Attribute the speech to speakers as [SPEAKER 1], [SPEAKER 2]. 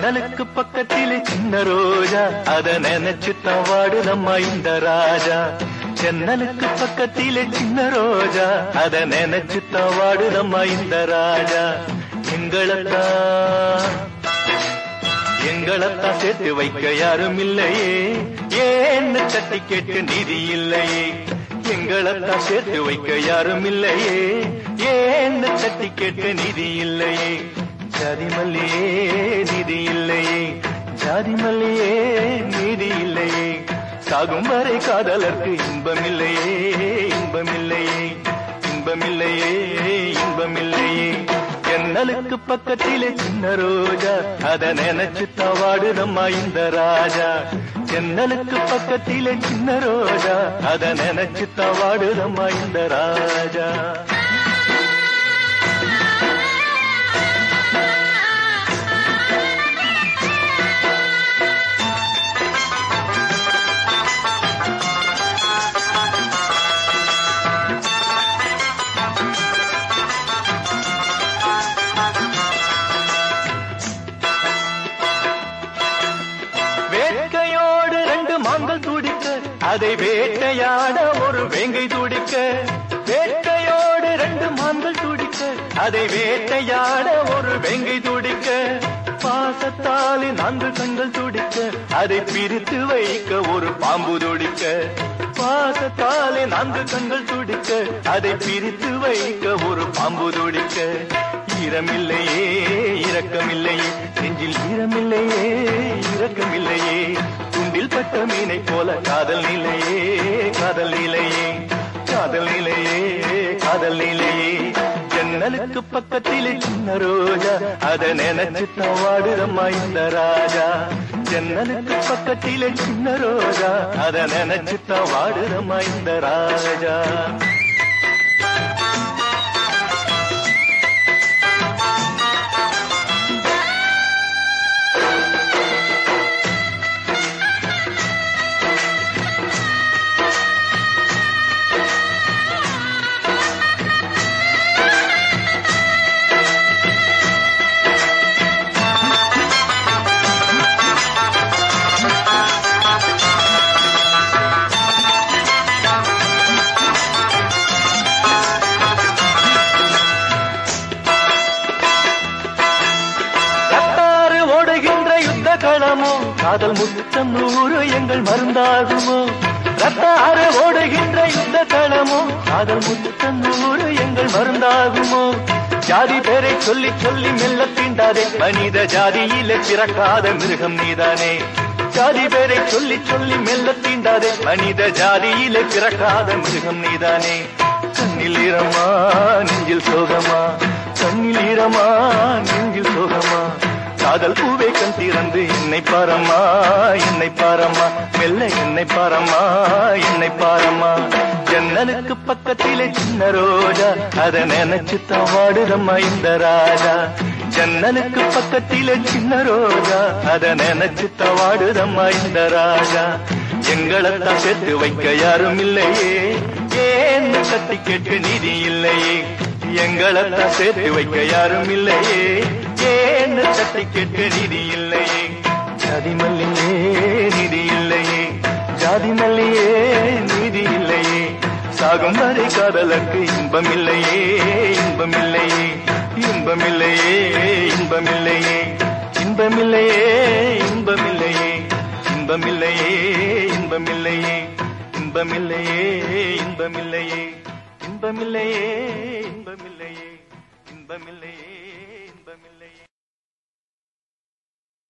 [SPEAKER 1] ஜன்னலுக்கு பக்கத்திலே சின்ன ரோஜா, அத நினைச்சுத்தான் வாடுதம்மா இந்த ராஜா. ஜன்னலுக்கு பக்கத்திலே சின்ன ரோஜா, அத நினைச்சுத்தான் வாடுதம்மா இந்த ராஜா. எங்களத்தான் சேர்த்து வைக்க யாரும் இல்லையே, ஏன்னு தட்டி கேட்க நிதி இல்லையே. எங்களத்தான் சேர்த்து வைக்க யாரும் இல்லையே, ஏன்னு தட்டி கேட்க நிதி இல்லையே. ஜாதி மல்லியே நிதி இல்லையே, ஜாதி மல்லியே நீதி இல்லையே. சாகும் வரை காதலர்க்கு இன்பமில்லையே, இன்பமில்லையே, இன்பமில்லையே, இன்பமில்லையே. ஜன்னலுக்கு பக்கத்திலே சின்ன ரோஜா, அத நினைச்சுத்தான் வாடுதம்மா இந்த ராஜா. ஜன்னலுக்கு பக்கத்திலே சின்ன ரோஜா, அத நினைச்சுத்தான் வாடுதம்மா இந்த ராஜா. வேட்கையோடு ரெண்டு மான்கள் துடிக்க, அதை வேட்டையாட ஒரு வேங்கை துடிக்க. வேட்கையோடு ரெண்டு மான்கள் துடிக்க, அதை வேட்டையாட ஒரு வேங்கை துடிக்க. பாசத்தாலே 4 கண்கள் துடிக்க, அதை பிரித்து வைக்க ஒரு பாம்பு துடிக்க. பாசத்தாலே 4 கண்கள் துடிக்க, அதை பிரித்து வைக்க ஒரு பாம்பு துடிக்க. ஈரமில்லையே இரக்கமில்லையே, நெஞ்சில் ஈரமில்லையே இரக்கமில்லையே. துண்டில் பட்ட மீனை போல காதல் நிலையே, காதல் நிலையே, காதல் நிலையே, காதல் நிலையே. ஜன்னலுக்கு பக்கத்திலே சின்ன ரோஜா, அத நினைச்சுத்தான் வாடுதம்மா இந்த ராஜா. ஜன்னலுக்கு பக்கத்திலே சின்ன ரோஜா, அத நினைச்சுத்தான் வாடுதம்மா இந்த ராஜா. களமோ காதல் முத்தம் 100 எங்கள் மருந்தாகுமோ. ரத்தாறு ஓடுகின்ற யுத்த களமோ காதல் முத்தம் 100 எங்கள் மருந்தாகுமோ. ஜாதி பேரை சொல்லி சொல்லி மெல்ல தீண்டாதே, மனித ஜாதியிலே பிறக்காத மிருகம் நீதானே. ஜாதி பேரை சொல்லி சொல்லி மெல்ல தீண்டாதே, மனித ஜாதியிலே பிறக்காத மிருகம் நீதானே. கண்ணில் ஈரமா நெஞ்சில் சோகமா, கண்ணில் ஈரமா நெஞ்சில் சோகமா. காதல் பூவே கண் திறந்து என்னை பாரம்மா, என்னை பாரம்மா, மெல்ல என்னை பாரம்மா, என்னை பாரம்மா. ஜன்னலுக்கு பக்கத்திலே சின்ன ரோஜா, அத நினைச்சுத்தான் வாடுதம்மா இந்த ராஜா. ஜன்னலுக்கு பக்கத்திலே சின்ன ரோஜா, அத நினைச்சுத்தான் வாடுதம்மா இந்த ராஜா. எங்களத்தான் சேர்த்து வைக்க யாரும் இல்லையே, ஏன்னு கத்தி கேட்க நிதி இல்லையே. எங்களத்தான் சேர்த்து வைக்க யாரும் இல்லையே, ஏன்னு தட்டி கேட்க நிதி இல்லையே. ஜாதி மல்லியே நிதி இல்லையே, ஜாதி மல்லியே நீதி இல்லையே. சாகும் வரை காதலர்க்கு இன்பம் இல்லையே, இன்பம் இல்லையே, இன்பம் இல்லையே, இன்பம் இல்லையே, இன்பம் இல்லையே, இன்பம் இல்லையே, இன்பம் இல்லையே, இன்பம் இல்லையே, இன்பம் இல்லையே, இன்பம் இல்லையே, இன்பம் இல்லையே, இன்பம் இல்லையே, இன்பம் இல்லையே.